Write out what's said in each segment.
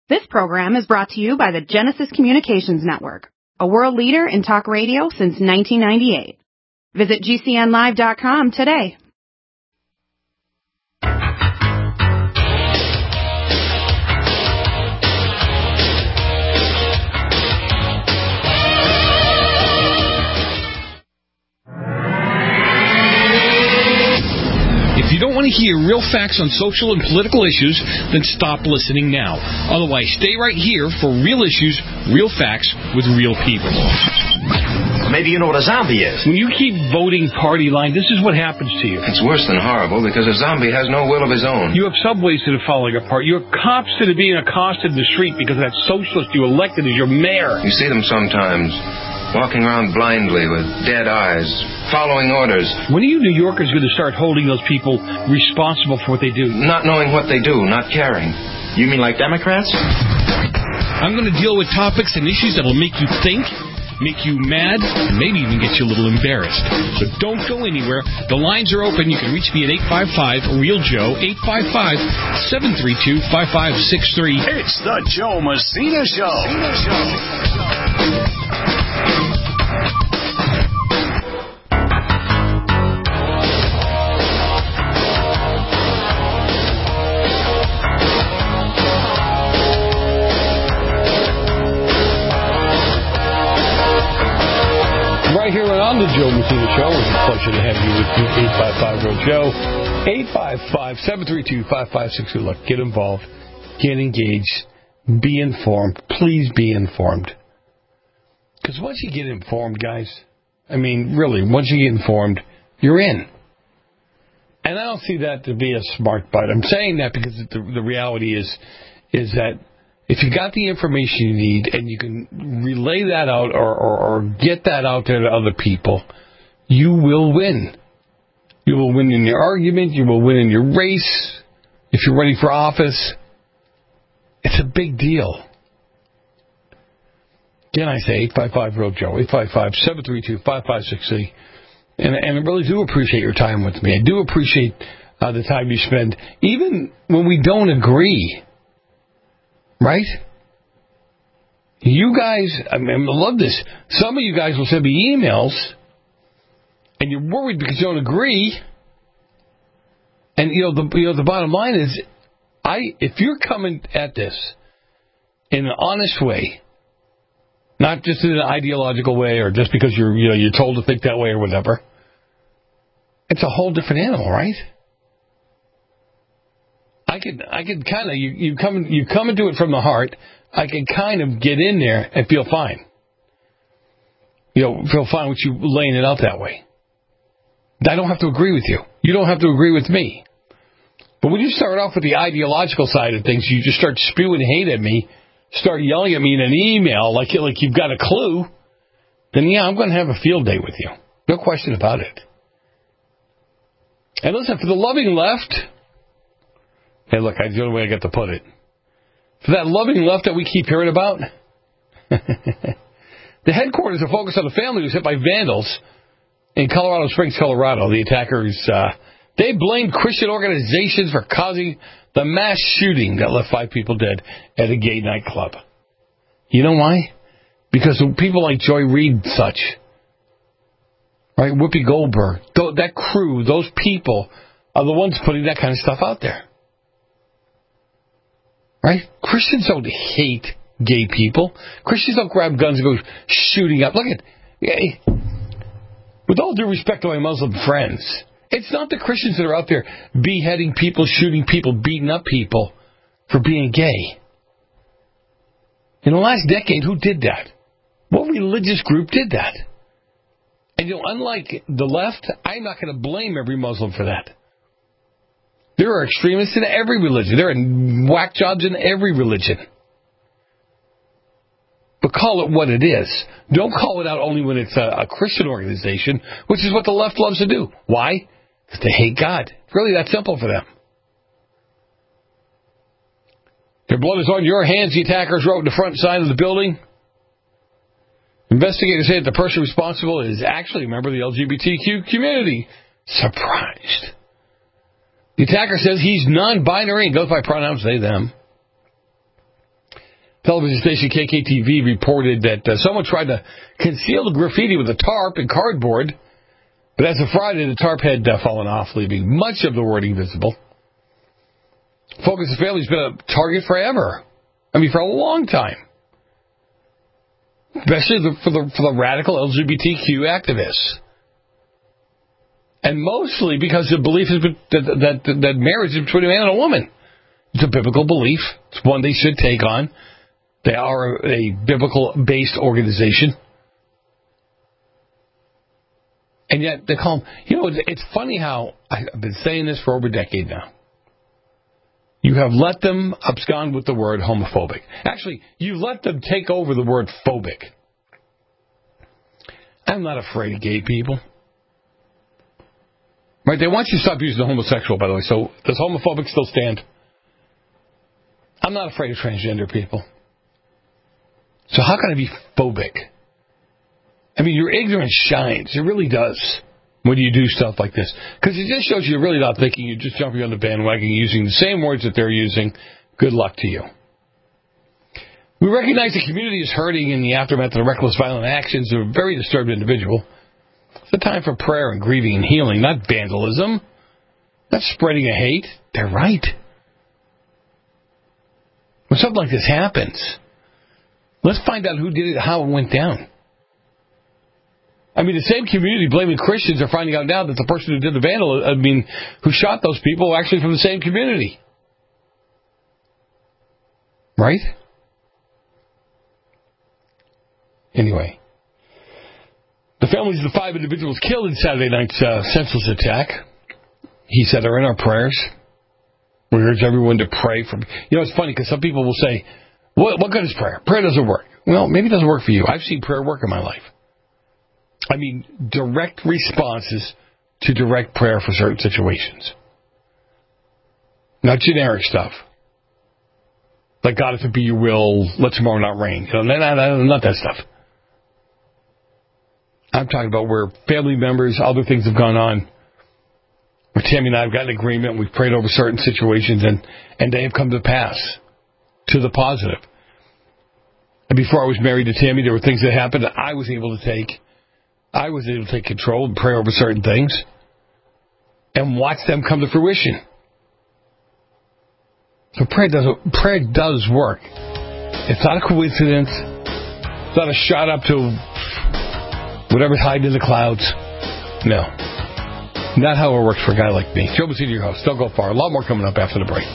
This program is brought to you by the Genesis Communications Network, a world leader in talk radio since 1998. Visit GCNlive.com today. If you don't want to hear real facts on social and political issues, then stop listening now. Otherwise, stay right here for real issues, real facts, with real people. Maybe you know what a zombie is. When you keep voting party line, this is what happens to you. It's worse than horrible because a zombie has no will of his own. You have subways that are falling apart. You have cops that are being accosted in the street because of that socialist you elected as your mayor. You see them sometimes, walking around blindly with dead eyes, following orders. When are you New Yorkers going to start holding those people responsible for what they do? Not knowing what they do, not caring. You mean like Democrats? I'm going to deal with topics and issues that will make you think, make you mad, and maybe even get you a little embarrassed. So don't go anywhere. The lines are open. You can reach me at 855-REAL-JOE, 855-732-5563. It's the Joe Messina Show. Right here on the Joe Messina Show. It's a pleasure to have you with me. 855-REAL-JOE, 855-732-5562. Look, get involved, get engaged, be informed. Please be informed. Because once you get informed, guys, I mean, really, once you get informed, you're in. And I don't see that to be a smart bite. I'm saying that because the reality is that if you got the information you need and you can relay that out or get that out there to other people, you will win. You will win in your argument. You will win in your race. If you're running for office, it's a big deal. Again, I say 855-REAL-JOE, 855-732-5563. And I really do appreciate your time with me. I do appreciate the time you spend, even when we don't agree. Right? You guys, I love this. Some of you guys will send me emails, and you're worried because you don't agree. And the bottom line is, if you're coming at this in an honest way, not just in an ideological way or just because you're told to think that way or whatever, it's a whole different animal, right? I could kind of, you come into it from the heart. I can kind of get in there and feel fine. Feel fine with you laying it out that way. I don't have to agree with you. You don't have to agree with me. But when you start off with the ideological side of things, you just start spewing hate at me, start yelling at me in an email like you've got a clue, then yeah, I'm going to have a field day with you. No question about it. And listen, for the loving left, hey, look, that's the only way I get to put it. For that loving left that we keep hearing about, the headquarters are focused on a family who was hit by vandals in Colorado Springs, Colorado. The attackers, they blamed Christian organizations for causing the mass shooting that left 5 people dead at a gay nightclub. You know why? Because of people like Joy Reid and such. Right? Whoopi Goldberg. That crew, those people are the ones putting that kind of stuff out there. Right? Christians don't hate gay people. Christians don't grab guns and go shooting up. Look at, with all due respect to my Muslim friends, it's not the Christians that are out there beheading people, shooting people, beating up people for being gay. In the last decade, who did that? What religious group did that? And unlike the left, I'm not going to blame every Muslim for that. There are extremists in every religion. There are whack jobs in every religion. But call it what it is. Don't call it out only when it's a Christian organization, which is what the left loves to do. Why? Because they hate God. It's really that simple for them. Their blood is on your hands, the attackers wrote in the front side of the building. Investigators say that the person responsible is actually a member of the LGBTQ community. Surprised. The attacker says he's non-binary and goes by pronouns they, them. Television station KKTV reported that someone tried to conceal the graffiti with a tarp and cardboard, but as of Friday, the tarp had fallen off, leaving much of the wording visible. Focus Family's been a target forever. I mean, for a long time. Especially for the radical LGBTQ activists. And mostly because the belief is that marriage is between a man and a woman. It's a biblical belief. It's one they should take on. They are a biblical-based organization. And yet they call them... it's funny how... I've been saying this for over a decade now. You have let them abscond with the word homophobic. Actually, you let them take over the word phobic. I'm not afraid of gay people. Right? They want you to stop using the homosexual, by the way. So does homophobic still stand? I'm not afraid of transgender people. So how can I be phobic? I mean, your ignorance shines. It really does when you do stuff like this. Because it just shows you're really not thinking. You're just jumping on the bandwagon using the same words that they're using. Good luck to you. We recognize the community is hurting in the aftermath of the reckless violent actions of a very disturbed individual. It's a time for prayer and grieving and healing, not vandalism. Not spreading a hate. They're right. When something like this happens, let's find out who did it, how it went down. I mean, the same community blaming Christians are finding out now that the person who did the who shot those people were actually from the same community. Right? Anyway. The families of the 5 individuals killed in Saturday night's senseless attack, he said, are in our prayers. We urge everyone to pray for... it's funny because some people will say, what good is prayer? Prayer doesn't work. Well, maybe it doesn't work for you. I've seen prayer work in my life. I mean, direct responses to direct prayer for certain situations. Not generic stuff. Like, God, if it be your will, let tomorrow not rain. Not that stuff. I'm talking about where family members, other things have gone on. Where Tammy and I have got an agreement, we've prayed over certain situations, and they have come to pass. To the positive. And before I was married to Tammy, there were things that happened that I was able to take control and pray over certain things and watch them come to fruition. So prayer does work. It's not a coincidence. It's not a shot up to whatever's hiding in the clouds. No. Not how it works for a guy like me. Joe Messina, your host. Don't go far. A lot more coming up after the break.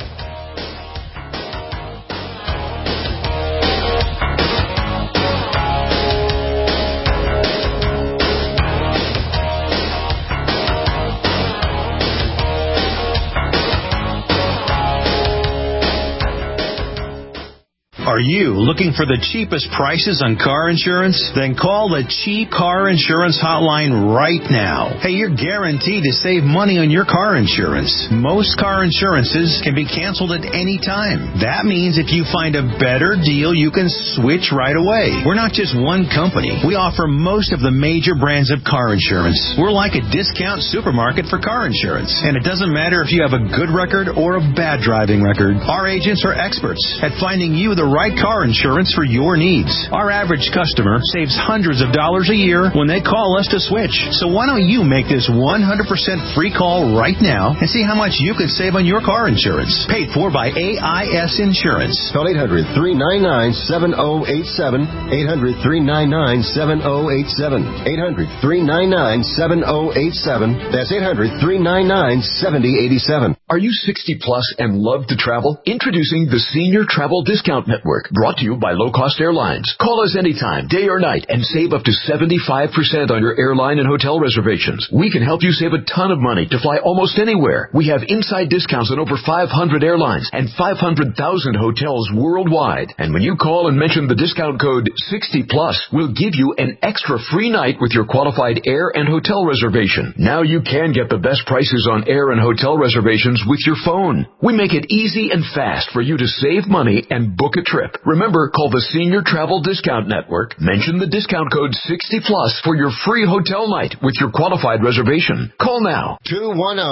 Are you looking for the cheapest prices on car insurance? Then call the Cheap Car Insurance Hotline right now. Hey, you're guaranteed to save money on your car insurance. Most car insurances can be canceled at any time. That means if you find a better deal, you can switch right away. We're not just one company. We offer most of the major brands of car insurance. We're like a discount supermarket for car insurance. And it doesn't matter if you have a good record or a bad driving record. Our agents are experts at finding you the right car insurance for your needs. Our average customer saves hundreds of dollars a year when they call us to switch. So why don't you make this 100% free call right now and see how much you could save on your car insurance. Paid for by AIS Insurance. Call 800-399-7087. 800-399-7087. 800-399-7087. That's 800-399-7087. Are you 60 plus and love to travel? Introducing the Senior Travel Discount Network, brought to you by Low Cost Airlines. Call us anytime, day or night, and save up to 75% on your airline and hotel reservations. We can help you save a ton of money to fly almost anywhere. We have inside discounts on over 500 airlines and 500,000 hotels worldwide. And when you call and mention the discount code 60 plus, we'll give you an extra free night with your qualified air and hotel reservation. Now you can get the best prices on air and hotel reservations with your phone. We make it easy and fast for you to save money and book a trip. Remember, call the Senior Travel Discount Network. Mention the discount code 60 plus for your free hotel night with your qualified reservation. Call now.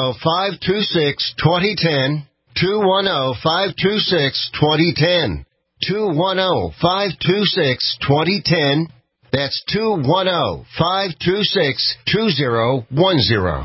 210-526-2010. 210-526-2010. 210-526-2010. That's 210-526-2010.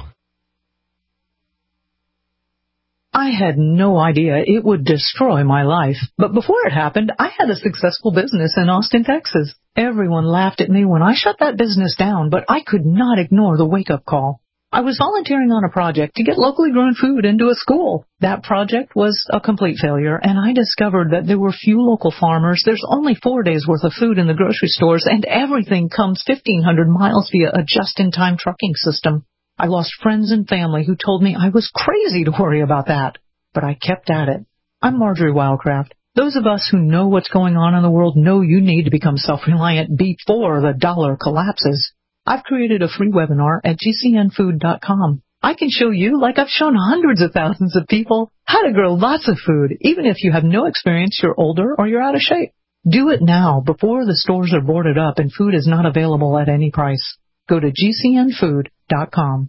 I had no idea it would destroy my life. But before it happened, I had a successful business in Austin, Texas. Everyone laughed at me when I shut that business down, but I could not ignore the wake-up call. I was volunteering on a project to get locally grown food into a school. That project was a complete failure, and I discovered that there were few local farmers. There's only 4 days' worth of food in the grocery stores, and everything comes 1,500 miles via a just-in-time trucking system. I lost friends and family who told me I was crazy to worry about that. But I kept at it. I'm Marjorie Wildcraft. Those of us who know what's going on in the world know you need to become self-reliant before the dollar collapses. I've created a free webinar at gcnfood.com. I can show you, like I've shown hundreds of thousands of people, how to grow lots of food, even if you have no experience, you're older, or you're out of shape. Do it now before the stores are boarded up and food is not available at any price. Go to gcnfood.com.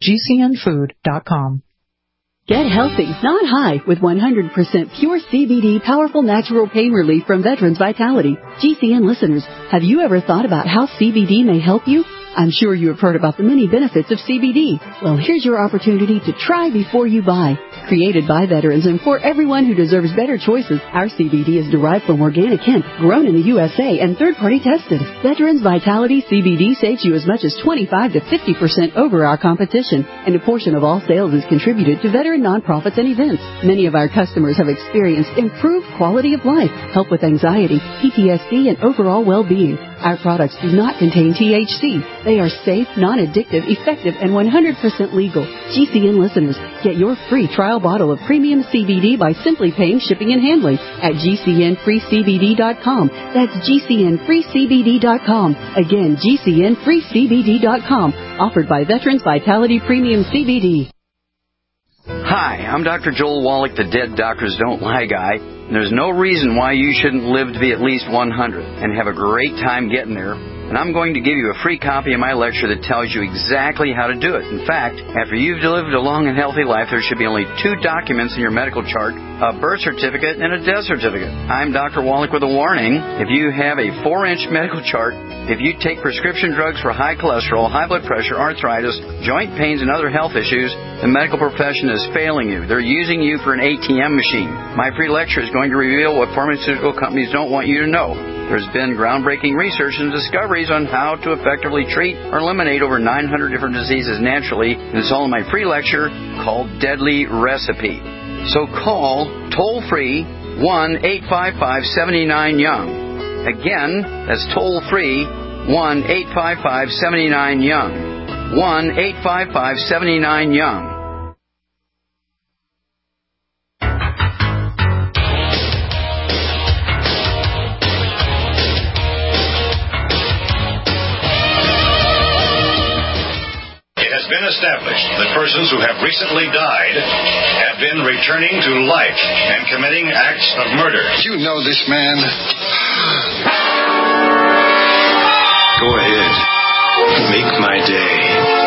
gcnfood.com. Get healthy, not high, with 100% pure CBD powerful natural pain relief from Veterans Vitality. GCN listeners, have you ever thought about how CBD may help you? I'm sure you have heard about the many benefits of CBD. Well, here's your opportunity to try before you buy. Created by veterans and for everyone who deserves better choices, our CBD is derived from organic hemp, grown in the USA, and third-party tested. Veterans Vitality CBD saves you as much as 25 to 50% over our competition, and a portion of all sales is contributed to veteran nonprofits and events. Many of our customers have experienced improved quality of life, help with anxiety, PTSD, and overall well-being. Our products do not contain THC. They are safe, non-addictive, effective, and 100% legal. GCN listeners, get your free trial bottle of premium CBD by simply paying shipping and handling at GCNFreeCBD.com. That's GCNFreeCBD.com. Again, GCNFreeCBD.com. Offered by Veterans Vitality Premium CBD. Hi, I'm Dr. Joel Wallach, the Dead Doctors Don't Lie guy. There's no reason why you shouldn't live to be at least 100 and have a great time getting there. And I'm going to give you a free copy of my lecture that tells you exactly how to do it. In fact, after you've lived a long and healthy life, there should be only 2 documents in your medical chart, a birth certificate and a death certificate. I'm Dr. Wallach with a warning. If you have a 4-inch medical chart, if you take prescription drugs for high cholesterol, high blood pressure, arthritis, joint pains, and other health issues, the medical profession is failing you. They're using you for an ATM machine. My free lecture is going to reveal what pharmaceutical companies don't want you to know. There's been groundbreaking research and discoveries on how to effectively treat or eliminate over 900 different diseases naturally, and it's all in my free lecture called Deadly Recipe. So call toll-free 1-855-79-YOUNG. Again, that's toll-free 1-855-79-YOUNG. 1-855-79-YOUNG. Established that persons who have recently died have been returning to life and committing acts of murder. You know this man. Go ahead. Make my day.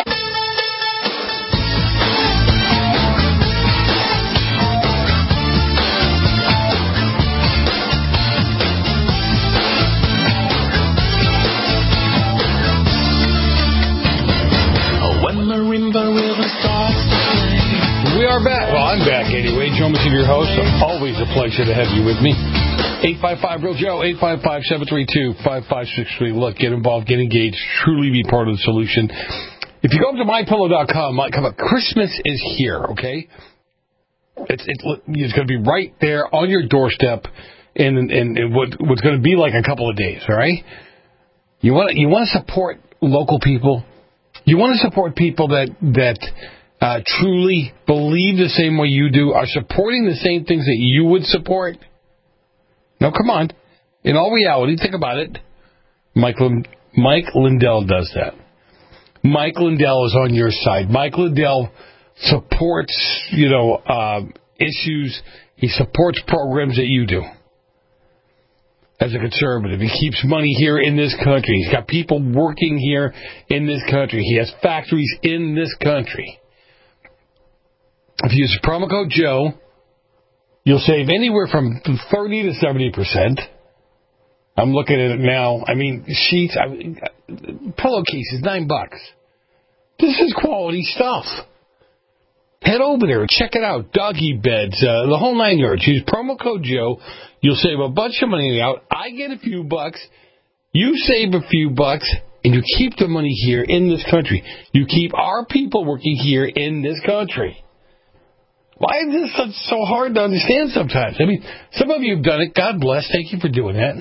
We are back. Well, I'm back anyway. Joe Messina, your host. Always a pleasure to have you with me. 855-REAL-JOE, 855-732-5563. Look, get involved, get engaged, truly be part of the solution. If you go up to MyPillow.com, Christmas is here, okay? It's going to be right there on your doorstep in what's going to be like a couple of days, all right? You want to support local people. You want to support people that truly believe the same way you do, are supporting the same things that you would support. No, come on. In all reality, think about it. Mike Lindell does that. Mike Lindell is on your side. Mike Lindell supports, issues. He supports programs that you do. As a conservative, he keeps money here in this country. He's got people working here in this country. He has factories in this country. If you use promo code Joe, You'll save anywhere from 30 to 70%. I'm looking at it now. I mean, sheets, pillowcases, $9. This is quality stuff. Head over there, check it out. Doggy beds, the whole 9 yards. Use promo code Joe. You'll save a bunch of money out. I get a few bucks. You save a few bucks, and you keep the money here in this country. You keep our people working here in this country. Why is this so hard to understand sometimes? I mean, some of you have done it. God bless. Thank you for doing that.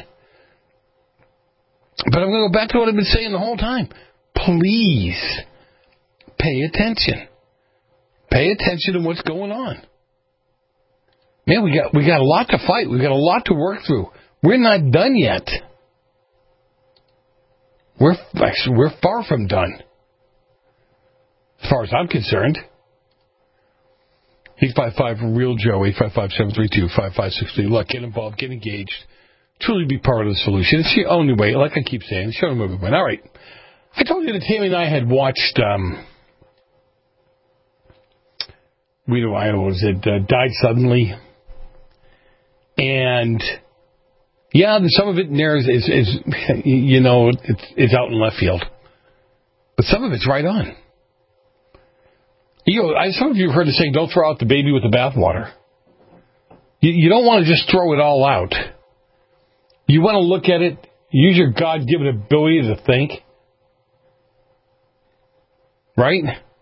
But I'm going to go back to what I've been saying the whole time. Please pay attention. Pay attention to what's going on. Man, we got a lot to fight. We got a lot to work through. We're not done yet. We're far from done, as far as I'm concerned. 855-REAL-JOE, 855-732-5563. Look, get involved, get engaged. Truly be part of the solution. It's the only way, like I keep saying. Show them movement. All right. I told you that Tammy and I had watched, Died Suddenly. And, yeah, some of it there is it's out in left field. But some of it's right on. Some of you have heard the saying, don't throw out the baby with the bathwater. You don't want to just throw it all out. You want to look at it, use your God-given ability to think. Right?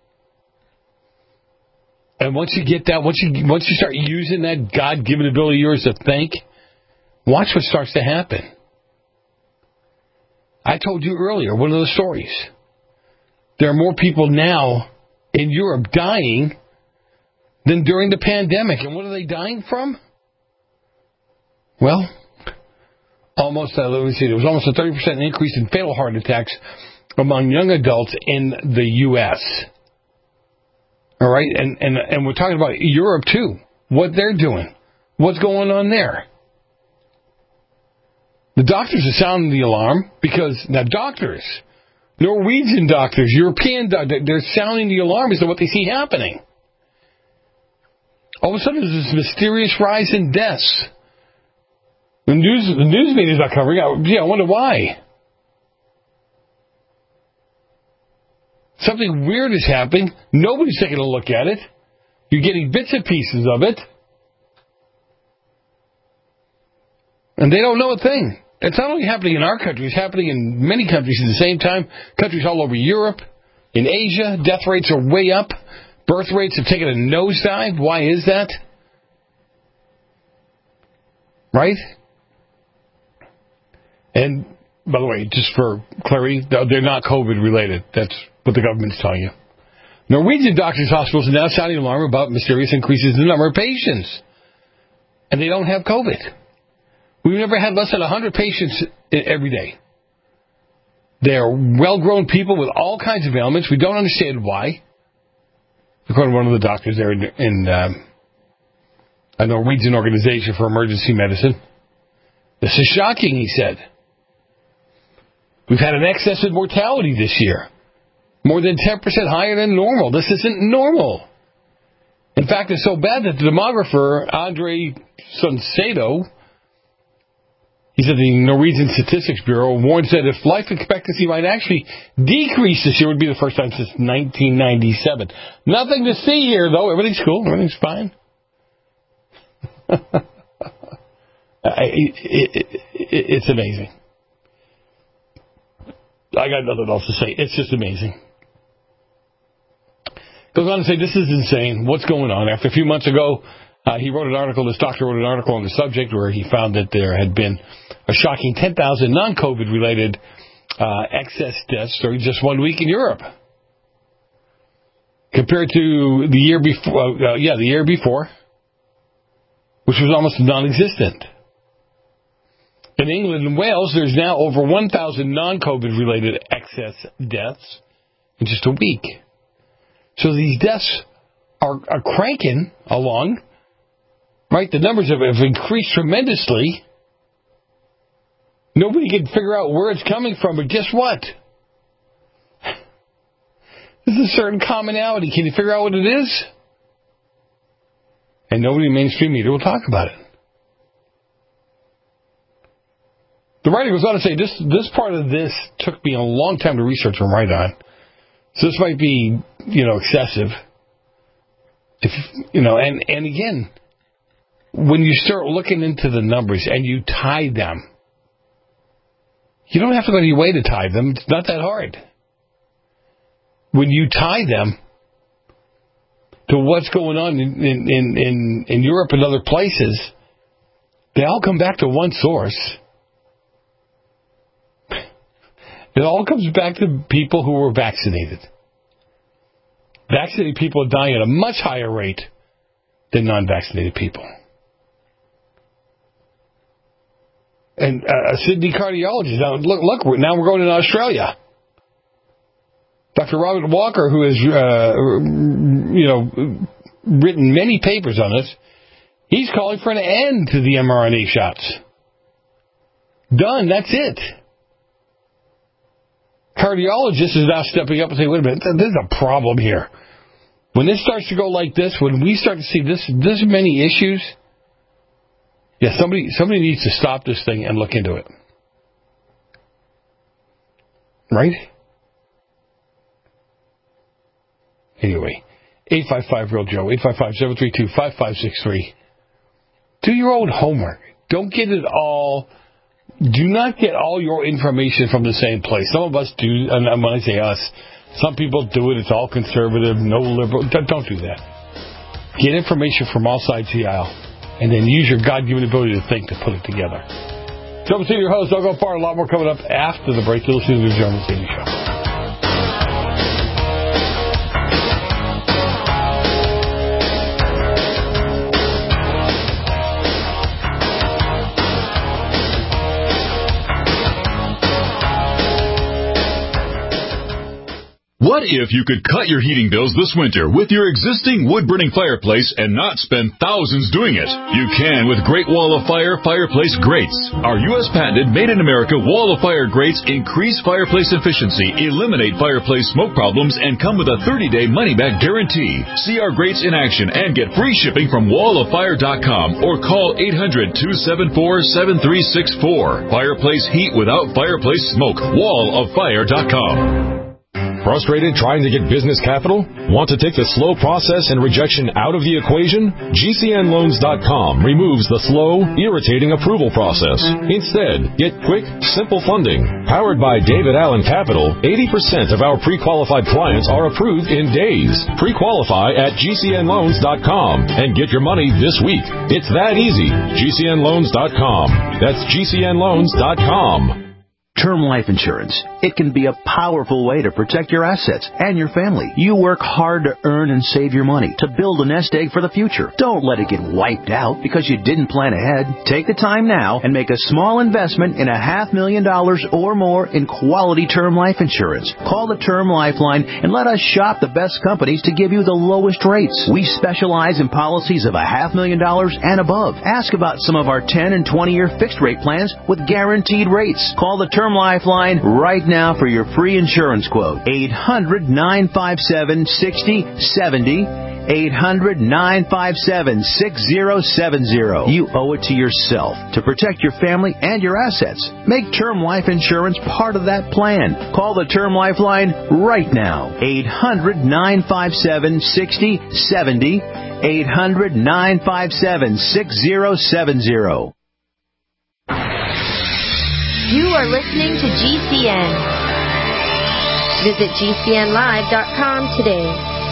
And once you get that, once you start using that God-given ability of yours to think, watch what starts to happen. I told you earlier, one of the stories. There are more people now in Europe dying than during the pandemic. And what are they dying from? Well, there was almost a 30% increase in fatal heart attacks among young adults in the U.S. All right? And we're talking about Europe, too. What they're doing. What's going on there? The doctors are sounding the alarm because, now doctors, Norwegian doctors, European doctors, they're sounding the alarm as to what they see happening. All of a sudden, there's this mysterious rise in deaths. The news media's not covering it. Yeah, I wonder why. Something weird is happening. Nobody's taking a look at it. You're getting bits and pieces of it. And they don't know a thing. It's not only happening in our country, it's happening in many countries at the same time. Countries all over Europe, in Asia, death rates are way up. Birth rates have taken a nosedive. Why is that? Right? And, by the way, just for clarity, they're not COVID related. That's what the government's telling you. Norwegian doctors' hospitals are now sounding alarm about mysterious increases in the number of patients. And they don't have COVID. We've never had less than 100 patients every day. They're well-grown people with all kinds of ailments. We don't understand why. According to one of the doctors there in a Norwegian organization for emergency medicine. This is shocking, he said. We've had an excess in mortality this year. More than 10% higher than normal. This isn't normal. In fact, it's so bad that the demographer, Andre Sunsedo, he said the Norwegian Statistics Bureau warns that if life expectancy might actually decrease this year, it would be the first time since 1997. Nothing to see here, though. Everything's cool. Everything's fine. It's amazing. I got nothing else to say. It's just amazing. Goes on to say, this is insane. What's going on? After a few months ago, this doctor wrote an article on the subject where he found that there had been a shocking 10,000 non-COVID related excess deaths during just 1 week in Europe. Compared to the year before, which was almost non-existent. In England and Wales, there's now over 1,000 non-COVID related excess deaths in just a week. So these deaths are cranking along. Right? The numbers have increased tremendously. Nobody can figure out where it's coming from, but guess what? There's a certain commonality. Can you figure out what it is? And nobody in mainstream media will talk about it. The writer goes on to say, this part of this took me a long time to research and write on. So this might be, excessive. And again, when you start looking into the numbers and you tie them, you don't have to go any way to tie them. It's not that hard. When you tie them to what's going on in Europe and other places, they all come back to one source. It all comes back to people who were vaccinated. Vaccinated people are dying at a much higher rate than non-vaccinated people. And a Sydney cardiologist. Now, look, now we're going to Australia. Dr. Robert Walker, who has, written many papers on this, he's calling for an end to the mRNA shots. Done. That's it. Cardiologist is now stepping up and saying, wait a minute, there's a problem here. When this starts to go like this, when we start to see this many issues, yeah, somebody needs to stop this thing and look into it. Right? Anyway, 855-REAL-JOE, 855-732-5563. Do your own homework. Don't get it all. Do not get all your information from the same place. Some of us do, and when I say us, some people do it. It's all conservative, no liberal. Don't do that. Get information from all sides of the aisle, and then use your God-given ability to think to put it together. So I'm your host. Don't go far. A lot more coming up after the break. You'll listen to the Joe Mercedes Show. What if you could cut your heating bills this winter with your existing wood-burning fireplace and not spend thousands doing it? You can with Great Wall of Fire fireplace grates. Our U.S. patented made-in-America Wall of Fire grates increase fireplace efficiency, eliminate fireplace smoke problems, and come with a 30-day money-back guarantee. See our grates in action and get free shipping from walloffire.com or call 800-274-7364. Fireplace heat without fireplace smoke. walloffire.com. Frustrated trying to get business capital? Want to take the slow process and rejection out of the equation? GCNloans.com removes the slow, irritating approval process. Instead, get quick, simple funding. Powered by David Allen Capital, 80% of our pre-qualified clients are approved in days. Pre-qualify at GCNloans.com and get your money this week. It's that easy. GCNloans.com. That's GCNloans.com. Term life insurance. It can be a powerful way to protect your assets and your family. You work hard to earn and save your money to build a nest egg for the future. Don't let it get wiped out because you didn't plan ahead. Take the time now and make a small investment in $500,000 or more in quality term life insurance. Call the Term Lifeline and let us shop the best companies to give you the lowest rates. We specialize in policies of $500,000 and above. Ask about some of our 10 and 20-year fixed rate plans with guaranteed rates. Call the Term Lifeline right now for your free insurance quote. 800-957-6070. 800-957-6070. You owe it to yourself to protect your family and your assets. Make term life insurance part of that plan. Call the Term Lifeline right now. 800-957-6070. 800-957-6070. You are listening to GCN. Visit GCNlive.com today.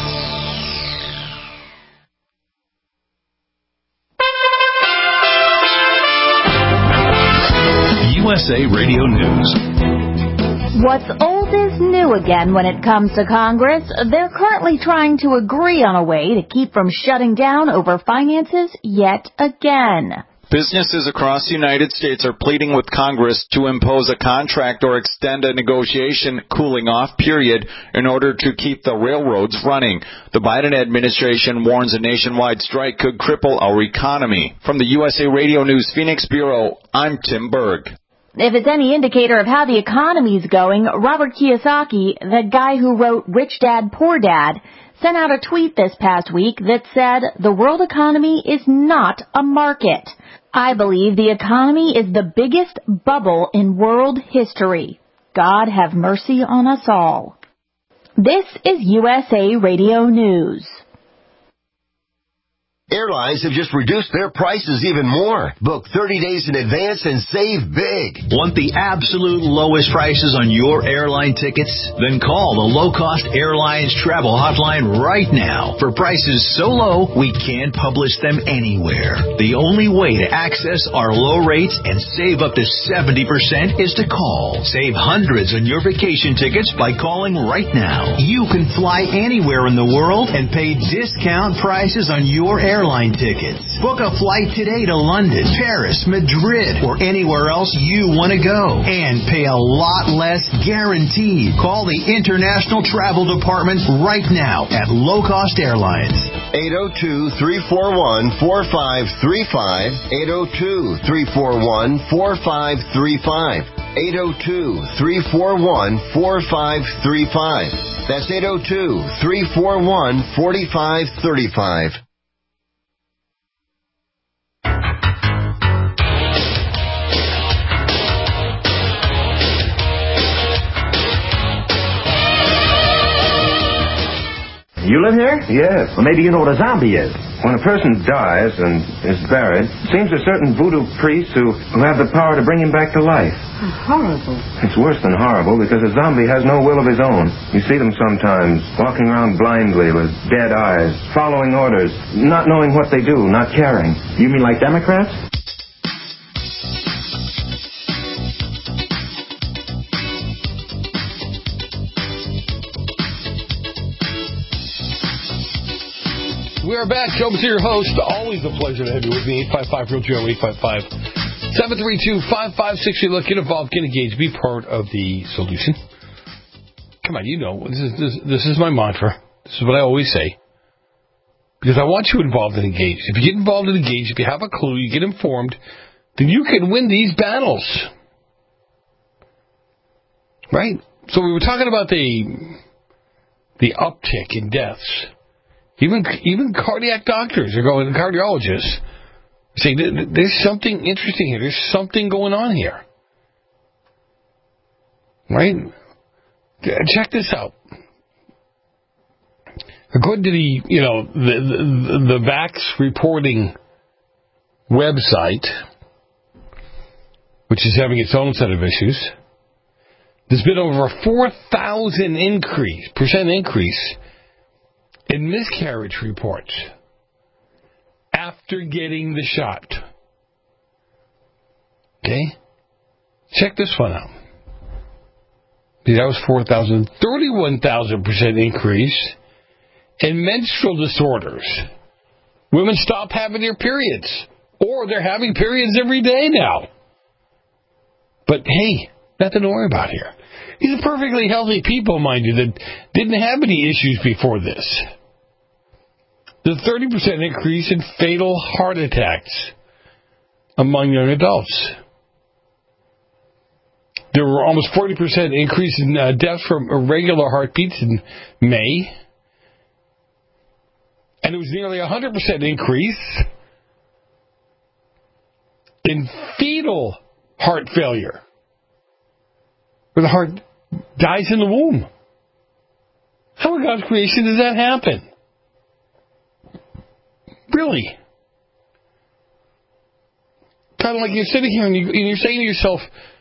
USA Radio News. What's old is new again when it comes to Congress. They're currently trying to agree on a way to keep from shutting down over finances yet again. Businesses across the United States are pleading with Congress to impose a contract or extend a negotiation cooling-off period in order to keep the railroads running. The Biden administration warns a nationwide strike could cripple our economy. From the USA Radio News Phoenix Bureau, I'm Tim Berg. If it's any indicator of how the economy's going, Robert Kiyosaki, the guy who wrote Rich Dad, Poor Dad, sent out a tweet this past week that said, "The world economy is not a market. I believe the economy is the biggest bubble in world history. God have mercy on us all." This is USA Radio News. Airlines have just reduced their prices even more. Book 30 days in advance and save big. Want the absolute lowest prices on your airline tickets? Then call the Low Cost Airlines Travel Hotline right now for prices so low we can't publish them anywhere. The only way to access our low rates and save up to 70% is to call. Save hundreds on your vacation tickets by calling right now. You can fly anywhere in the world and pay discount prices on your airline tickets. Book a flight today to London, Paris, Madrid, or anywhere else you want to go. And pay a lot less guaranteed. Call the International Travel Department right now at Low Cost Airlines. 802-341-4535. 802-341-4535. 802-341-4535. That's 802-341-4535. You live here? Yes. Well, maybe you know what a zombie is. When a person dies and is buried, it seems a certain voodoo priests who have the power to bring him back to life. Horrible. It's worse than horrible because a zombie has no will of his own. You see them sometimes walking around blindly with dead eyes, following orders, not knowing what they do, not caring. You mean like Democrats? We are back. Joe Messina, your host. Always a pleasure to have you with me. 855-REAL-GO, 855-732-5560. Look, get involved, get engaged, be part of the solution. Come on, you know, this is my mantra. This is what I always say. Because I want you involved and engaged. If you get involved and engaged, if you have a clue, you get informed, then you can win these battles. Right? So we were talking about the uptick in deaths. Even cardiac doctors are going to cardiologists. Say, there's something interesting here. There's something going on here. Right? Check this out. According to the Vax reporting website, which is having its own set of issues, there's been over a 4,000% increase in miscarriage reports after getting the shot. Okay? Check this one out. See, that was 4,000. 31,000% increase in menstrual disorders. Women stop having their periods. Or they're having periods every day now. But hey, nothing to worry about here. These are perfectly healthy people, mind you, that didn't have any issues before this. The 30% increase in fatal heart attacks among young adults. There were almost 40% increase in deaths from irregular heartbeats in May. And it was nearly 100% increase in fetal heart failure, where the heart dies in the womb. How in God's creation does that happen? Really? Kind of like you're sitting here and you're saying to yourself,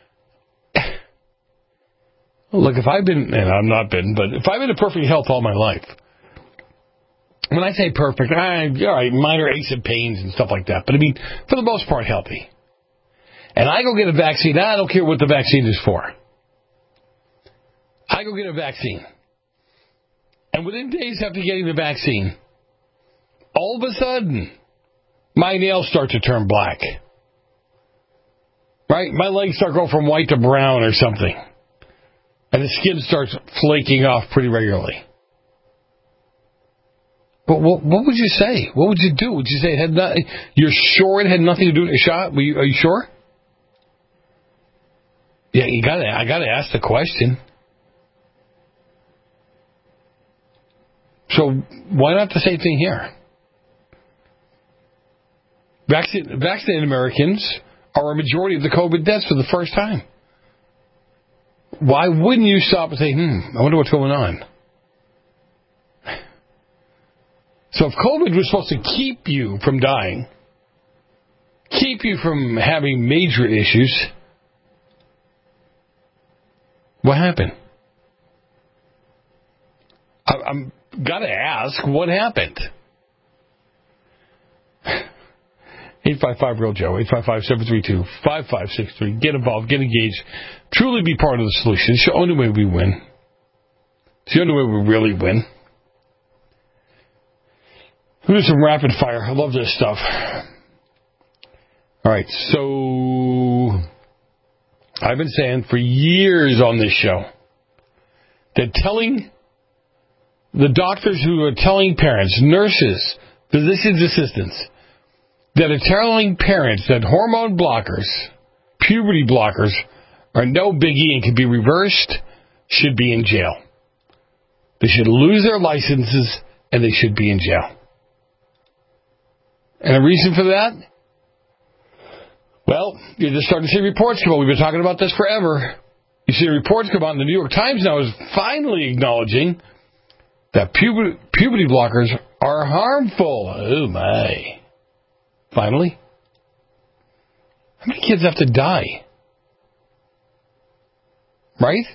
look, if I've been, and I've not been, but if I've been in perfect health all my life, when I say perfect, all right, minor aches and pains and stuff like that, but I mean, for the most part, healthy. And I go get a vaccine, I don't care what the vaccine is for. I go get a vaccine. And within days after getting the vaccine, all of a sudden, my nails start to turn black. Right? My legs start going from white to brown or something. And the skin starts flaking off pretty regularly. But what would you say? What would you do? Would you say you're sure it had nothing to do with the shot? Are you sure? Yeah, I gotta ask the question. So why not the same thing here? Vaccinated Americans are a majority of the COVID deaths for the first time. Why wouldn't you stop and say, I wonder what's going on? So if COVID was supposed to keep you from dying, keep you from having major issues, what happened? I'm got to ask, what happened? 855 Real Joe, 855-732-5563. Get involved, get engaged, truly be part of the solution. It's the only way we win. It's the only way we really win. We'll do some rapid fire. I love this stuff. All right, so I've been saying for years on this show that telling the doctors who are telling parents, nurses, physicians' assistants, that are telling parents that hormone blockers, puberty blockers, are no biggie and can be reversed, should be in jail. They should lose their licenses and they should be in jail. And the reason for that? Well, you're just starting to see reports come out. We've been talking about this forever. You see reports come out, and the New York Times now is finally acknowledging that puberty blockers are harmful. Oh, my. Finally. How many kids have to die? Right?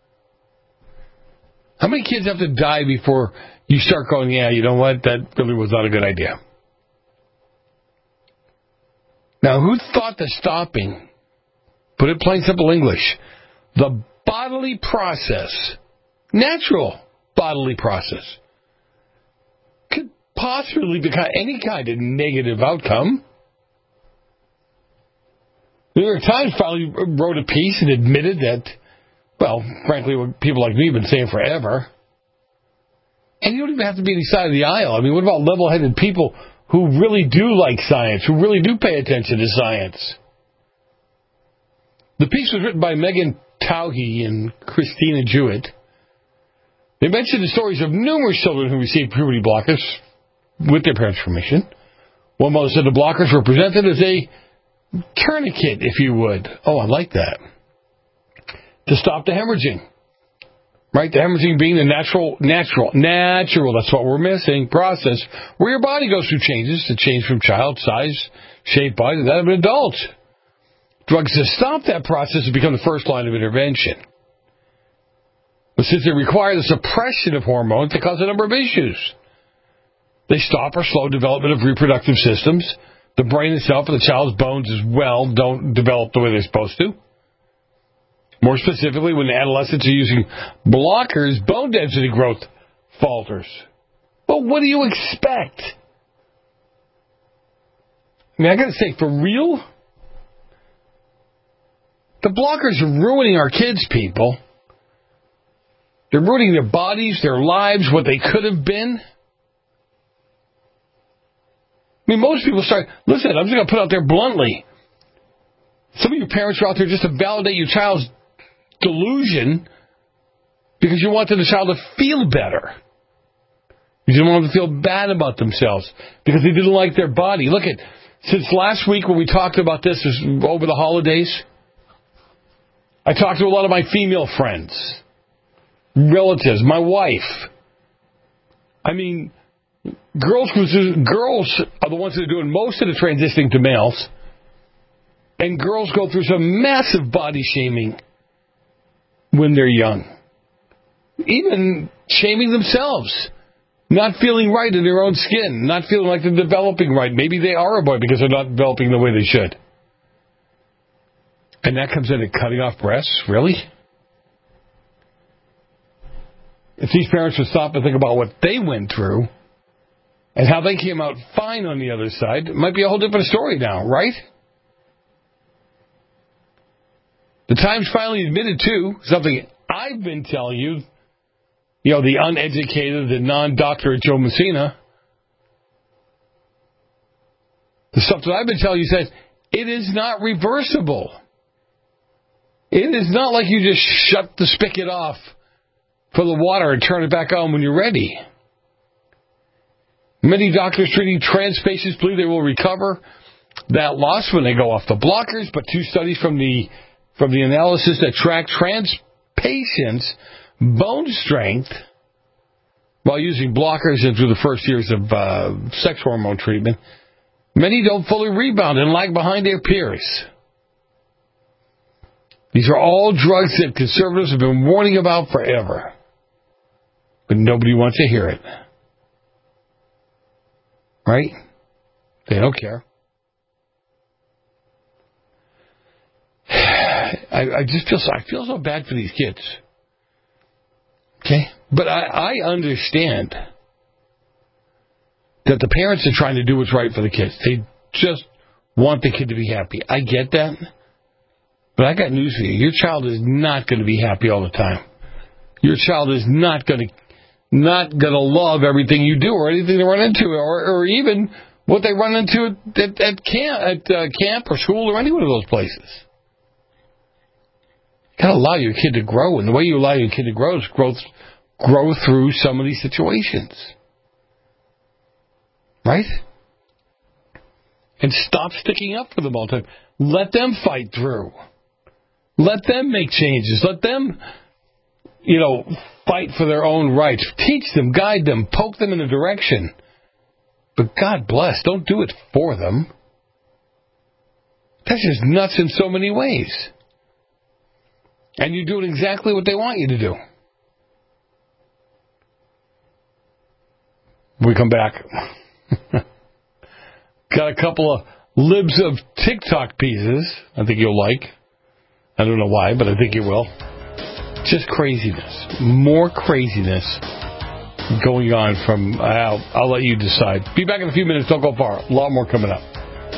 How many kids have to die before you start going, yeah, you know what, that really was not a good idea? Now, who thought that stopping, put it plain simple English, the bodily process, natural bodily process, could possibly become any kind of negative outcome? The New York Times finally wrote a piece and admitted that, well, frankly, what people like me have been saying forever. And you don't even have to be on the side of the aisle. I mean, what about level-headed people who really do like science, who really do pay attention to science? The piece was written by Megan Tauhey and Christina Jewett. They mentioned the stories of numerous children who received puberty blockers with their parents' permission. One mother said the blockers were presented as a tourniquet, if you would. Oh, I like that. To stop the hemorrhaging. Right? The hemorrhaging being the natural, that's what we're missing, process, where your body goes through changes to change from child size, shape, body to that of an adult. Drugs to stop that process have become the first line of intervention. But since they require the suppression of hormones, they cause a number of issues. They stop or slow development of reproductive systems. The brain itself and the child's bones as well don't develop the way they're supposed to. More specifically, when the adolescents are using blockers, bone density growth falters. But what do you expect? I mean, I gotta say, for real? The blockers are ruining our kids, people. They're ruining their bodies, their lives, what they could have been. I mean, most people listen, I'm just going to put out there bluntly. Some of your parents are out there just to validate your child's delusion because you wanted the child to feel better. You didn't want them to feel bad about themselves because they didn't like their body. Look, since last week when we talked about this over the holidays, I talked to a lot of my female friends, relatives, my wife. I mean, girls are the ones that are doing most of the transitioning to males, and girls go through some massive body shaming when they're young. Even shaming themselves. Not feeling right in their own skin. Not feeling like they're developing right. Maybe they are a boy because they're not developing the way they should. And that comes in at cutting off breasts? Really? If these parents would stop and think about what they went through and how they came out fine on the other side, it might be a whole different story now, right? The Times finally admitted, too, something I've been telling you, the uneducated, the non-doctorate Joe Messina. The stuff that I've been telling you says it is not reversible. It is not like you just shut the spigot off for the water and turn it back on when you're ready. Many doctors treating trans patients believe they will recover that loss when they go off the blockers, but 2 studies from the analysis that track trans patients' bone strength while using blockers and through the first years of sex hormone treatment, many don't fully rebound and lag behind their peers. These are all drugs that conservatives have been warning about forever, but nobody wants to hear it. Right? They don't care. I feel so bad for these kids. Okay? But I understand that the parents are trying to do what's right for the kids. They just want the kid to be happy. I get that. But I got news for you. Your child is not going to be happy all the time. Your child is not going to love everything you do or anything they run into or even what they run into at camp or school or any one of those places. You got to allow your kid to grow, and the way you allow your kid to grow is grow through some of these situations. Right? And stop sticking up for them all the time. Let them fight through. Let them make changes. Let them, fight for their own rights. Teach them, guide them, poke them in a direction. But God bless, don't do it for them. That's just nuts in so many ways. And you're doing exactly what they want you to do. We come back. Got a couple of libs of TikTok pieces I think you'll like. I don't know why, but I think you will. Just craziness. More craziness going on from... I'll let you decide. Be back in a few minutes. Don't go far. A lot more coming up.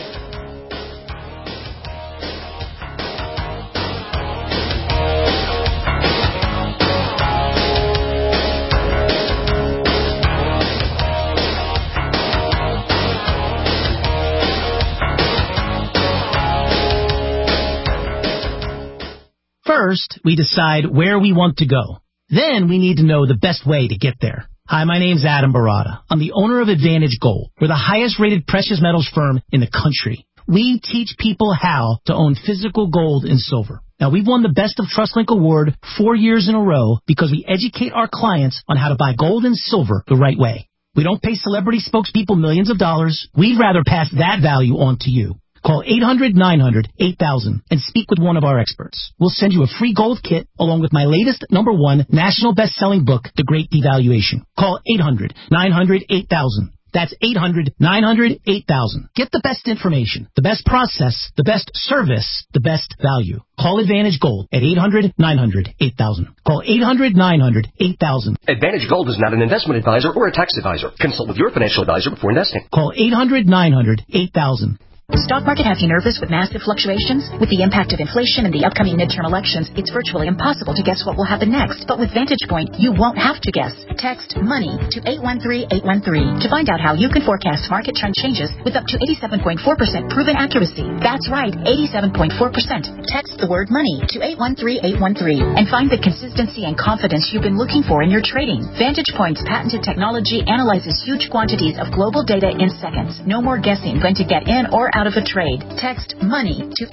First, we decide where we want to go. Then we need to know the best way to get there. Hi, my name's Adam Barada. I'm the owner of Advantage Gold. We're the highest rated precious metals firm in the country. We teach people how to own physical gold and silver. Now, we've won the Best of TrustLink Award 4 years in a row because we educate our clients on how to buy gold and silver the right way. We don't pay celebrity spokespeople millions of dollars. We'd rather pass that value on to you. Call 800-900-8000 and speak with one of our experts. We'll send you a free gold kit along with my latest #1 national best-selling book, The Great Devaluation. Call 800-900-8000. That's 800-900-8000. Get the best information, the best process, the best service, the best value. Call Advantage Gold at 800-900-8000. Call 800-900-8000. Advantage Gold is not an investment advisor or a tax advisor. Consult with your financial advisor before investing. Call 800-900-8000. The stock market has you nervous with massive fluctuations? With the impact of inflation and the upcoming midterm elections, it's virtually impossible to guess what will happen next. But with Vantage Point, you won't have to guess. Text MONEY to 813-813 to find out how you can forecast market trend changes with up to 87.4% proven accuracy. That's right, 87.4%. Text the word MONEY to 813-813 and find the consistency and confidence you've been looking for in your trading. Vantage Point's patented technology analyzes huge quantities of global data in seconds. No more guessing when to get in or out of a trade. Text MONEY to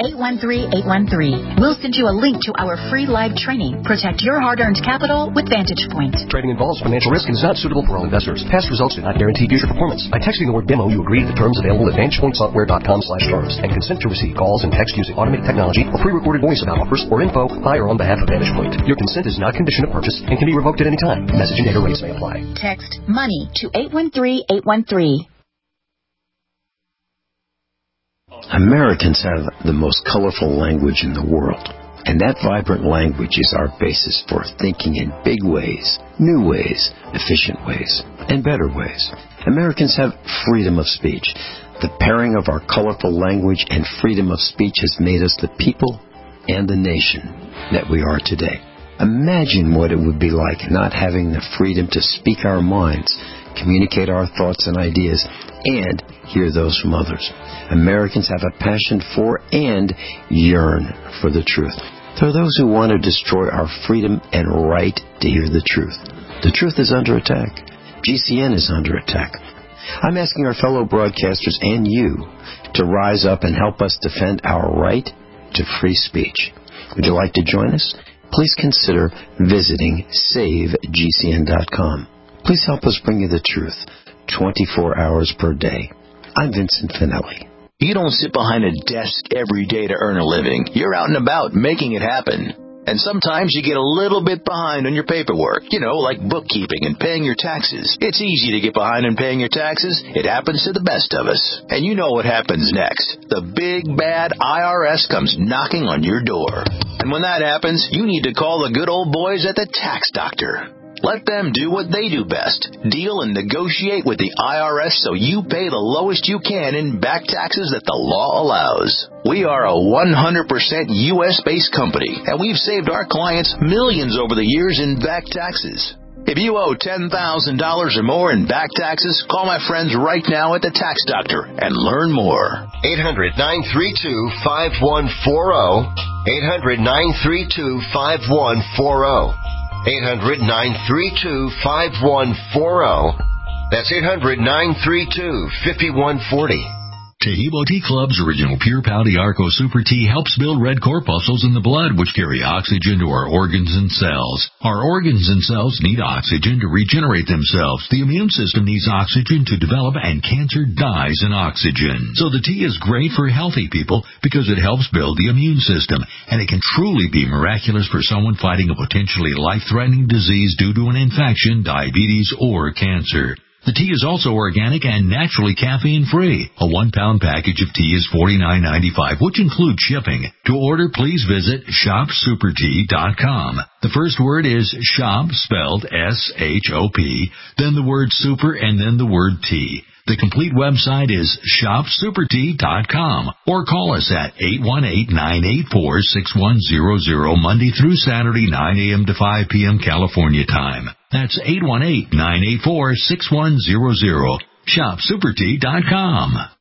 813-813. We'll send you a link to our free live training. Protect your hard-earned capital with Vantage Point. Trading involves financial risk and is not suitable for all investors. Past results do not guarantee future performance. By texting the word demo, you agree to the terms available at VantagePointSoftware.com/terms and consent to receive calls and text using automated technology or pre-recorded voice about offers or info by or on behalf of Vantage Point. Your consent is not condition of purchase and can be revoked at any time. Message and data rates may apply. Text MONEY to 813-813. Americans have the most colorful language in the world, and that vibrant language is our basis for thinking in big ways, new ways, efficient ways, and better ways. Americans have freedom of speech. The pairing of our colorful language and freedom of speech has made us the people and the nation that we are today. Imagine what it would be like not having the freedom to speak our minds, communicate our thoughts and ideas, and hear those from others. Americans have a passion for and yearn for the truth. There are those who want to destroy our freedom and right to hear the truth. The truth is under attack. GCN is under attack. I'm asking our fellow broadcasters and you to rise up and help us defend our right to free speech. Would you like to join us? Please consider visiting SaveGCN.com. Please help us bring you the truth 24 hours per day. I'm Vincent Finelli. You don't sit behind a desk every day to earn a living. You're out and about making it happen. And sometimes you get a little bit behind on your paperwork, like bookkeeping and paying your taxes. It's easy to get behind on paying your taxes. It happens to the best of us. And you know what happens next. The big, bad IRS comes knocking on your door. And when that happens, you need to call the good old boys at the Tax Doctor. Let them do what they do best. Deal and negotiate with the IRS so you pay the lowest you can in back taxes that the law allows. We are a 100% U.S.-based company, and we've saved our clients millions over the years in back taxes. If you owe $10,000 or more in back taxes, call my friends right now at the Tax Doctor and learn more. 800-932-5140. 800-932-5140. 800-932-5140. That's 800-932-5140. Taheebo Tea Club's original Pure Pau Arco Super Tea helps build red corpuscles in the blood, which carry oxygen to our organs and cells. Our organs and cells need oxygen to regenerate themselves. The immune system needs oxygen to develop, and cancer dies in oxygen. So the tea is great for healthy people because it helps build the immune system, and it can truly be miraculous for someone fighting a potentially life-threatening disease due to an infection, diabetes, or cancer. The tea is also organic and naturally caffeine-free. A 1-pound package of tea is $49.95, which includes shipping. To order, please visit shopsupertea.com. The first word is shop, spelled S-H-O-P, then the word super, and then the word tea. The complete website is shopsupertea.com, or call us at 818-984-6100 Monday through Saturday, 9 a.m. to 5 p.m. California time. That's 818-984-6100. shopsupertea.com.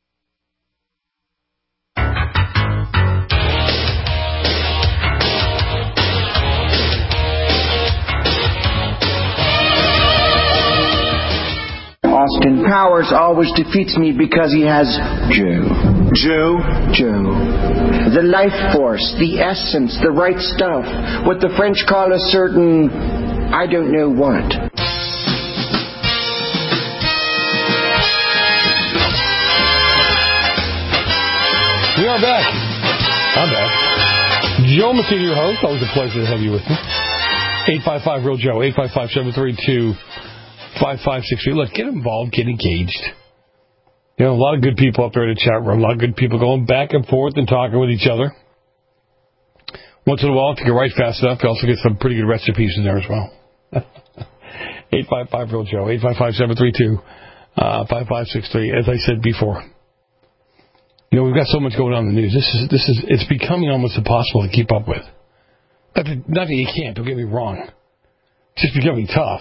Austin Powers always defeats me because he has Joe. The life force, the essence, the right stuff. What the French call a certain, I don't know what. We are back. I'm back. Joe Messina, your host. Always a pleasure to have you with me. 855-REAL-JOE, 855-732-5563. Look, get involved, get engaged. A lot of good people up there in the chat room. A lot of good people going back and forth and talking with each other. Once in a while, if you can write fast enough, you also get some pretty good recipes in there as well. 855-REAL-JOE, 855-732-5563. As I said before, we've got so much going on in the news. It's becoming almost impossible to keep up with. Not that you can't, don't get me wrong. It's just becoming tough.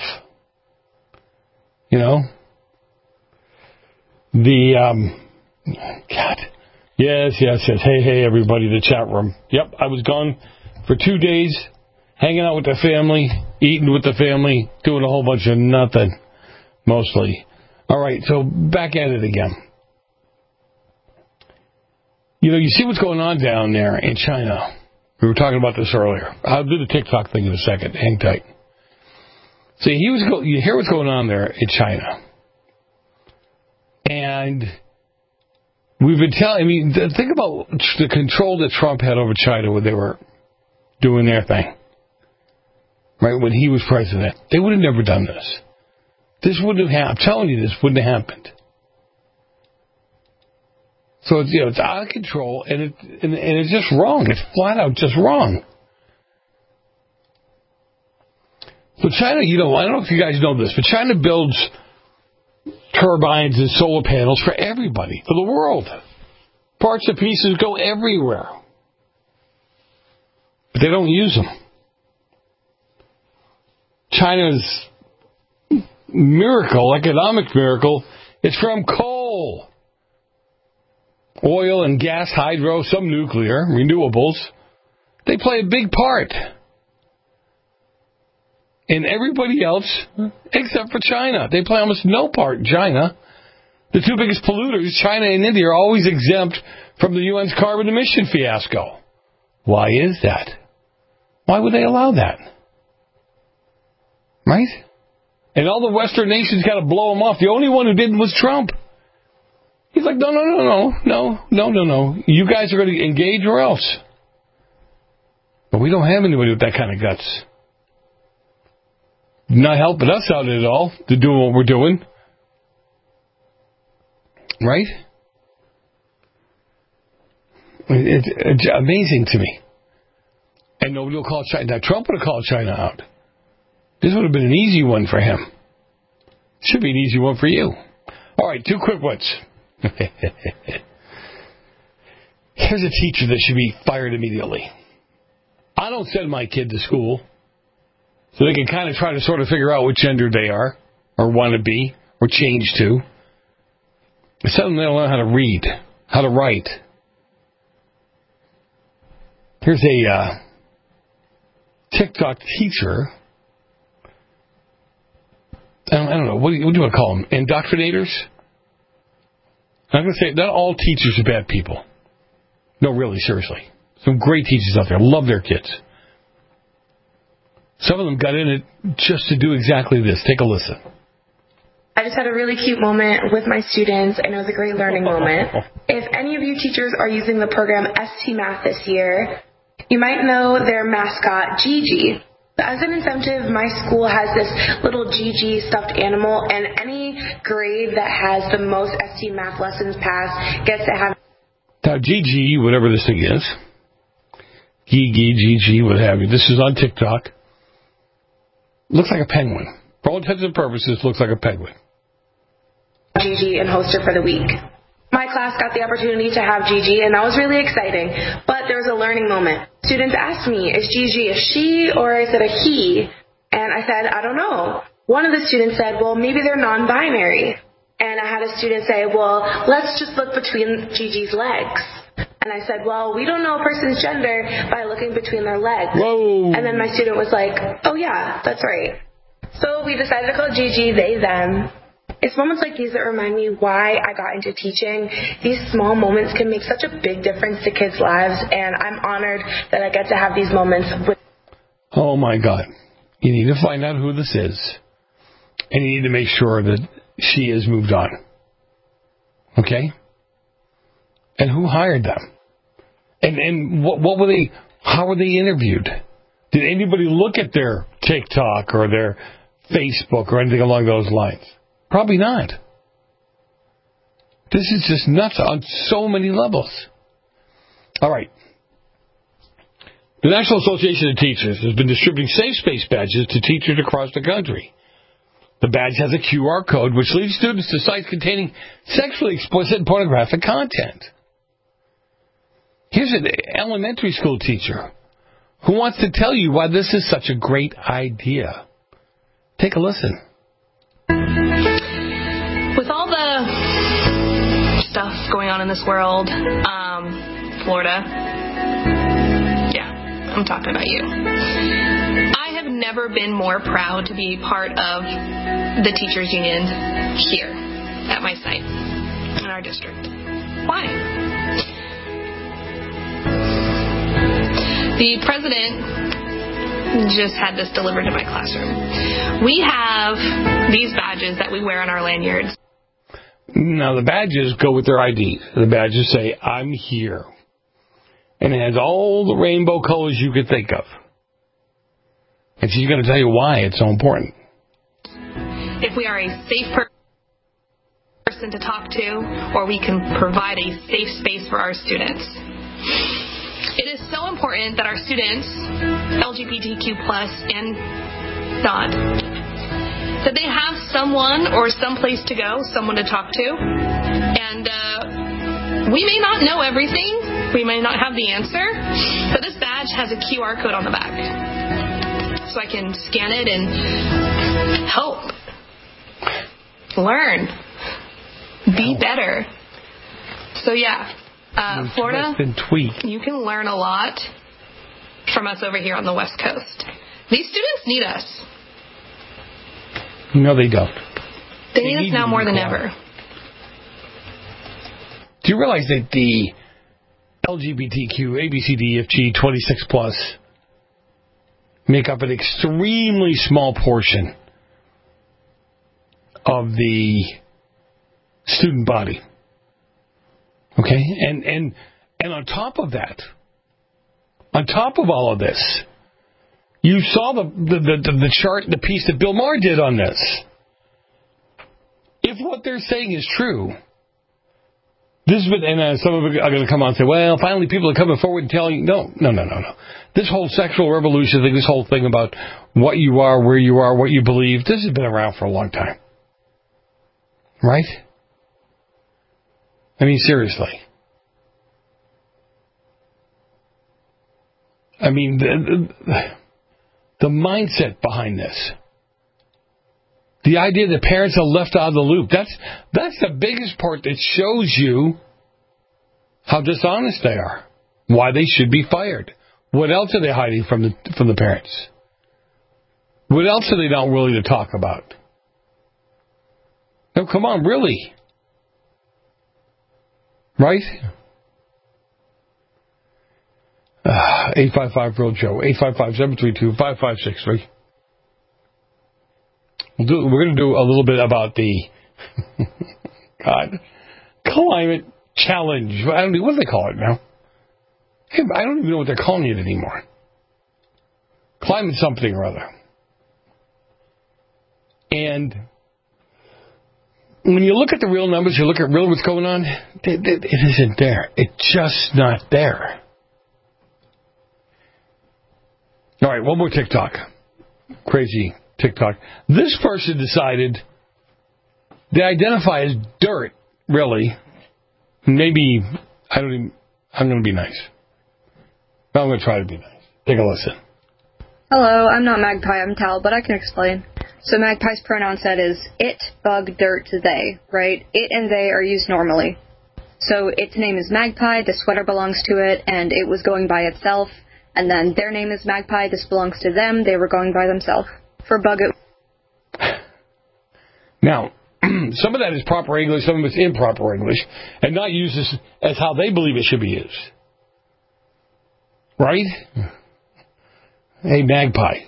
God. Yes. Hey, everybody, the chat room. Yep, I was gone for 2 days, hanging out with the family, eating with the family, doing a whole bunch of nothing, mostly. All right, so back at it again. You see what's going on down there in China. We were talking about this earlier. I'll do the TikTok thing in a second. Hang tight. See, you hear what's going on there in China. And we've been think about the control that Trump had over China when they were doing their thing. Right, when he was president. They would have never done this. This wouldn't have happened. I'm telling you, this wouldn't have happened. So it's out of control, and it's just wrong. It's flat out just wrong. So China, I don't know if you guys know this, but China builds turbines and solar panels for everybody, for the world. Parts and pieces go everywhere. But they don't use them. China's economic miracle, is from coal. Oil and gas, hydro, some nuclear, renewables. They play a big part. And everybody else, except for China. They play almost no part in China. The two biggest polluters, China and India, are always exempt from the UN's carbon emission fiasco. Why is that? Why would they allow that? Right? And all the Western nations got to blow them off. The only one who didn't was Trump. He's like, no. You guys are going to engage or else. But we don't have anybody with that kind of guts. Not helping us out at all to do what we're doing. Right? It's amazing to me. And nobody will call China. Now, Trump would have called China out. This would have been an easy one for him. Should be an easy one for you. All right, 2 quick ones. Here's a teacher that should be fired immediately. I don't send my kid to school so they can kind of try to sort of figure out what gender they are or want to be or change to. I send them they don't learn how to read, how to write. Here's a TikTok teacher. I don't know. What do you want to call them? Indoctrinators? I'm going to say not all teachers are bad people. No, really, seriously. Some great teachers out there. Love their kids. Some of them got in it just to do exactly this. Take a listen. I just had a really cute moment with my students, and it was a great learning moment. If any of you teachers are using the program ST Math this year, you might know their mascot, Gigi. As an incentive, my school has this little Gigi stuffed animal, and any grade that has the most ST Math lessons passed gets to have... Now, Gigi, whatever this thing is, Gigi, what have you, this is on TikTok. Looks like a penguin. For all intents and purposes, looks like a penguin. Gigi and host her for the week. My class got the opportunity to have Gigi, and that was really exciting. But there was a learning moment. Students asked me, is Gigi a she or is it a he? And I said, I don't know. One of the students said, well, maybe they're non-binary. And I had a student say, well, let's just look between Gigi's legs. And I said, well, we don't know a person's gender by looking between their legs. Whoa. And then my student was like, oh, yeah, that's right. So we decided to call Gigi they, them. It's moments like these that remind me why I got into teaching. These small moments can make such a big difference to kids' lives, and I'm honored that I get to have these moments with... Oh, my God. You need to find out who this is, and you need to make sure that she has moved on. Okay? And who hired them? And what were they... How were they interviewed? Did anybody look at their TikTok or their Facebook or anything along those lines? Probably not. This is just nuts on so many levels. All right. The National Association of Teachers has been distributing safe space badges to teachers across the country. The badge has a QR code which leads students to sites containing sexually explicit and pornographic content. Here's an elementary school teacher who wants to tell you why this is such a great idea. Take a listen. With all the stuff going on in this world, Florida, yeah, I'm talking about you. I have never been more proud to be part of the teachers' union here at my site, in our district. Why? The president just had this delivered to my classroom. We have these badges that we wear on our lanyards. Now, the badges go with their ID. The badges say, I'm here. And it has all the rainbow colors you could think of. And she's going to tell you why it's so important. If we are a safe person to talk to, or we can provide a safe space for our students. It is so important that our students, LGBTQ+, and not, that they have someone or someplace to go, someone to talk to. And we may not know everything. We may not have the answer. But this badge has a QR code on the back. So I can scan it and help. Learn. Be better. So yeah. Florida, you can learn a lot from us over here on the West Coast. These students need us. No, they don't. They need us now more than ever. Do you realize that the LGBTQ, ABCDEFG 26+ make up an extremely small portion of the student body? Okay? And on top of that, on top of all of this, you saw the chart, the piece that Bill Maher did on this. If what they're saying is true, this is, and some of them are going to come on and say, well, finally people are coming forward and telling you, no. This whole sexual revolution thing, this whole thing about what you are, where you are, what you believe, this has been around for a long time. Right? I mean, seriously. I mean, the mindset behind this. The idea that parents are left out of the loop. That's the biggest part that shows you how dishonest they are. Why they should be fired. What else are they hiding from the parents? What else are they not willing to talk about? No, come on, really. Right? 855-REAL-JOE. 855-732-5563. We're going to do a little bit about the climate challenge. What do they call it now? I don't even know what they're calling it anymore. Climate something or other. And when you look at the real numbers, you look at real what's going on, it isn't there. It's just not there. All right, one more TikTok. Crazy TikTok. This person decided they identify as dirt, really. Maybe, I'm going to be nice. I'm going to try to be nice. Take a listen. Hello, I'm not Magpie, I'm Tal, but I can explain. So Magpie's pronoun set is it, bug, dirt, they, right? It and they are used normally. So its name is Magpie, the sweater belongs to it, and it was going by itself. And then their name is Magpie, this belongs to them, they were going by themselves. For bug, it... Now, some of that is proper English, some of it's improper English, and not used as how they believe it should be used. Right? Hey, Magpie.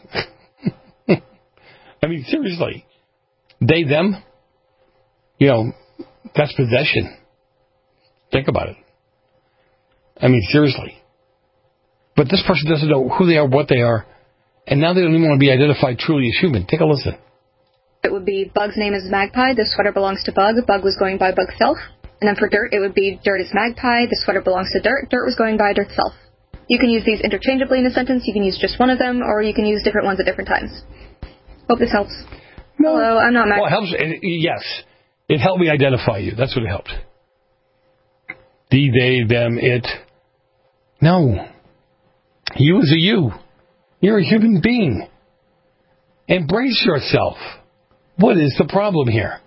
I mean, seriously. They, them? You know, that's possession. Think about it. I mean, seriously. But this person doesn't know who they are, what they are, and now they don't even want to be identified truly as human. Take a listen. It would be Bug's name is Magpie, the sweater belongs to Bug, Bug was going by Bug's self. And then for dirt, it would be dirt is Magpie, the sweater belongs to dirt, dirt was going by dirt's self. You can use these interchangeably in a sentence, you can use just one of them, or you can use different ones at different times. Hope this helps. No. Hello, I'm not Magpie. Well, it helps, yes. It helped me identify you. That's what it helped. The, they, them, it. No. You is a you. You're a human being. Embrace yourself. What is the problem here?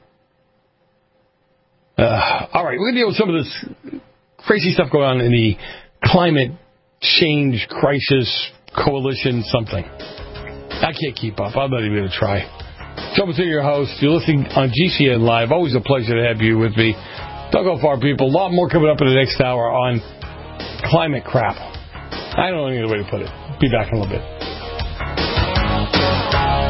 All right, we're going to deal with some of this crazy stuff going on in the climate change crisis coalition something. I can't keep up. I'm not even going to try. Trouble to your host. You're listening on GCN Live. Always a pleasure to have you with me. Don't go far, people. A lot more coming up in the next hour on climate crap. I don't know any other way to put it. Be back in a little bit.